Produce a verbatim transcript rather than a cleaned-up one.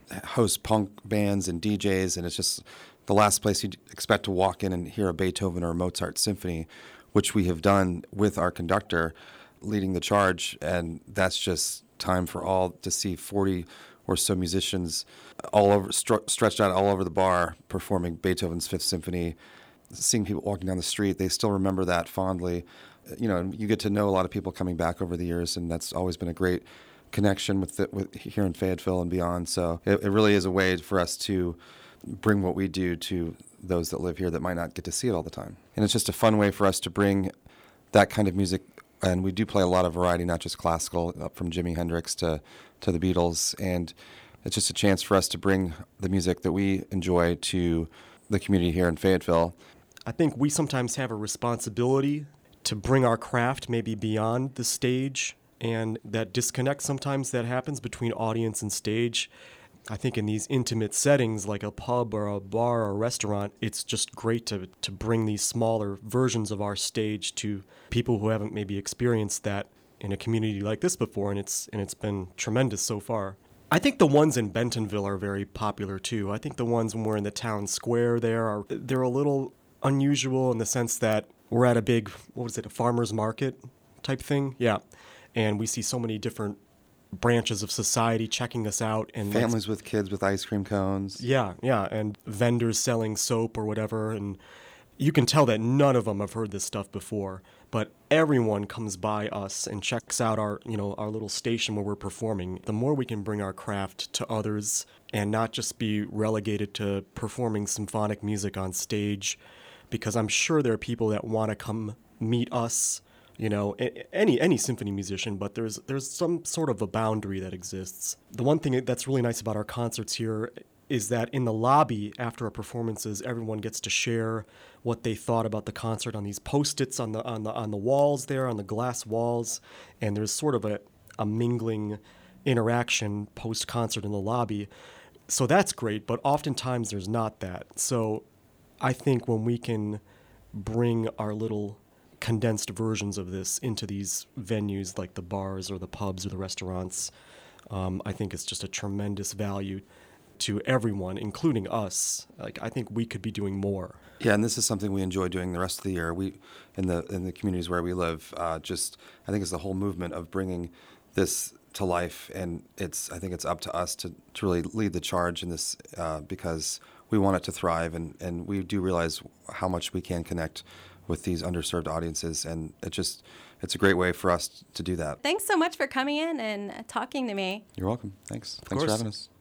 host punk bands and D Js, and it's just the last place you'd expect to walk in and hear a Beethoven or a Mozart symphony, which we have done with our conductor leading the charge, and that's just time for all to see forty or so musicians all over, str- stretched out all over the bar performing Beethoven's Fifth Symphony, seeing people walking down the street. They still remember that fondly. You know, and you get to know a lot of people coming back over the years, and that's always been a great connection with, the, with here in Fayetteville and beyond. So it, it really is a way for us to bring what we do to those that live here that might not get to see it all the time. And it's just a fun way for us to bring that kind of music. And we do play a lot of variety, not just classical, up from Jimi Hendrix to, to the Beatles. And it's just a chance for us to bring the music that we enjoy to the community here in Fayetteville. I think we sometimes have a responsibility to bring our craft maybe beyond the stage, and that disconnect sometimes that happens between audience and stage. I think in these intimate settings like a pub or a bar or a restaurant, it's just great to, to bring these smaller versions of our stage to people who haven't maybe experienced that in a community like this before, and it's and it's been tremendous so far. I think the ones in Bentonville are very popular too. I think the ones when we're in the town square there are they're a little unusual in the sense that we're at a big, what was it, a farmer's market type thing? Yeah. And we see so many different branches of society checking us out. And families with kids with ice cream cones. Yeah, yeah. And vendors selling soap or whatever. And you can tell that none of them have heard this stuff before. But everyone comes by us and checks out our, you know, our little station where we're performing. The more we can bring our craft to others and not just be relegated to performing symphonic music on stage, because I'm sure there are people that want to come meet us, you know, any any symphony musician, but there's there's some sort of a boundary that exists. The one thing that's really nice about our concerts here is that in the lobby after our performances, everyone gets to share what they thought about the concert on these Post-its on the on the on the walls there, on the glass walls, and there's sort of a, a mingling interaction post-concert in the lobby. So that's great, but oftentimes there's not that. So I think when we can bring our little condensed versions of this into these venues like the bars or the pubs or the restaurants, um, I think it's just a tremendous value to everyone, including us. Like, I think we could be doing more. Yeah, and this is something we enjoy doing the rest of the year. We, in the in the communities where we live, uh, just I think it's the whole movement of bringing this to life, and it's I think it's up to us to, to really lead the charge in this uh, because we want it to thrive, and, and we do realize how much we can connect with these underserved audiences, and it just it's a great way for us to do that. Thanks so much for coming in and talking to me. You're welcome. Thanks. Of Thanks course. for having us.